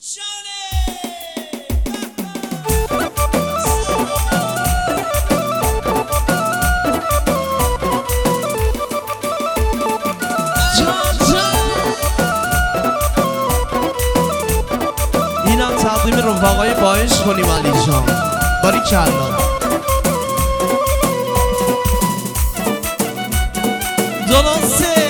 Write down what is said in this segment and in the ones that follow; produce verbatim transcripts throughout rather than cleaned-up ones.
اینم تقدیم رفقای باعث کنیم علی جان. باریکلا. درسته.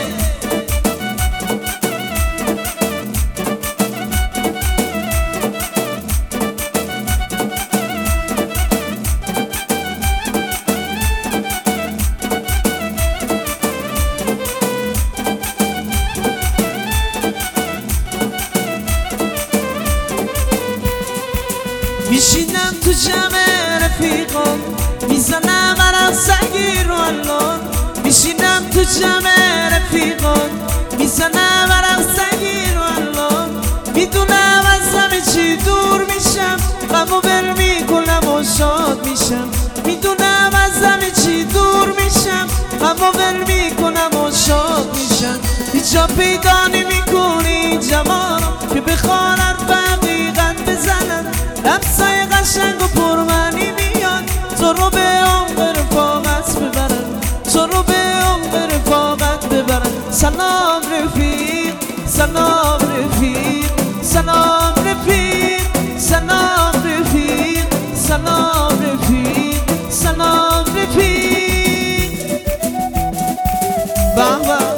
میشینم تو جمع رفیقان، میزنم عرق سگی رو الان. میشینم تو جمع رفیقان، میزنم عرق سگی رو الان. میدونم از همه چی دور میشم، غمو بر میکنم و شاد میشم. میدونم از همه چی دور میشم، غمو بر میکنم و شاد میشم. هیچا پیدا نمیکنی جوانم که بخوان حقیقت بزنن. لبسای قشنگ و پرمعنی میاد، تو رو به عمق رفاقت ببرن، تو رو به عمق رفاقت ببرن. سلام رفیق، سلام رفیق، سلام رفیق، سلام رفیق، سلام رفیق، سلام رفیق. بابا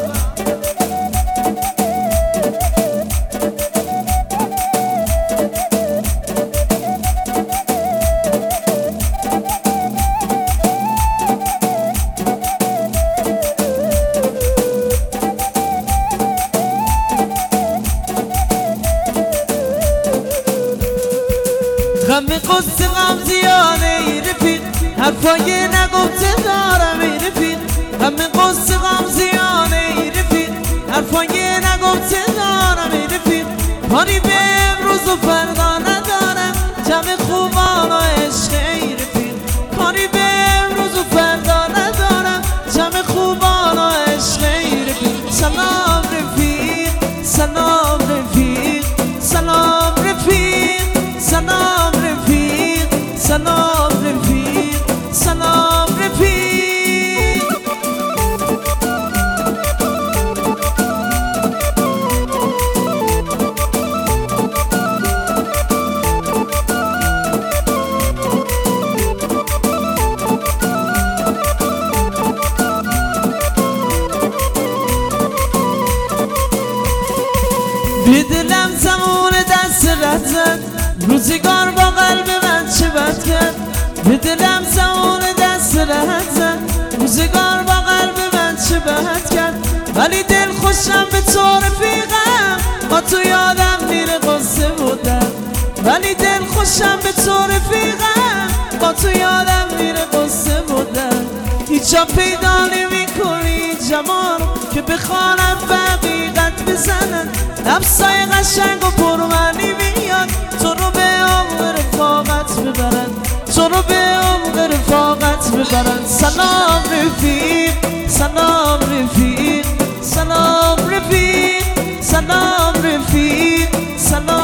غم قصه غم زیاده ای رفیق، حرفای نگفته دارم ای رفیق. غم قصه غم زیاده ای رفیق، حرفای نگفته دارم ای رفیق. کاری به امروز و فردا ندارم، جمع خوبان و عشق ای رفیق. کاری به امروز و فردا ندارم، جمع خوبان و عشق ای رفیق. سلام رفیق، سلام رفیق، سلام رفیق، سلام رفیق، سلام رفیق، سلام رفیق. به دلم زمان دست رد زد، روزگار با قلب من چه بد کرد. به دلم زمان دست رد زد، روزگار با قلب من چه بد کرد. ولی دل خوشم به تو رفیقم، با تو یادم میره قصه بودم. ولی دل خوشم به تو رفیقم، با تو یادم میره قصه بودم. هیچا پیدا نمی کنی جوان که بخوانم حقیقت بزنن. لبسای قشنگ و پرمعنی میاد، تو رو به عمق رفاقت ببرن، تو رو به عمق رفاقت ببرن. سلام رفیق، سلام رفیق، سلام رفیق، سلام رفیق، سلام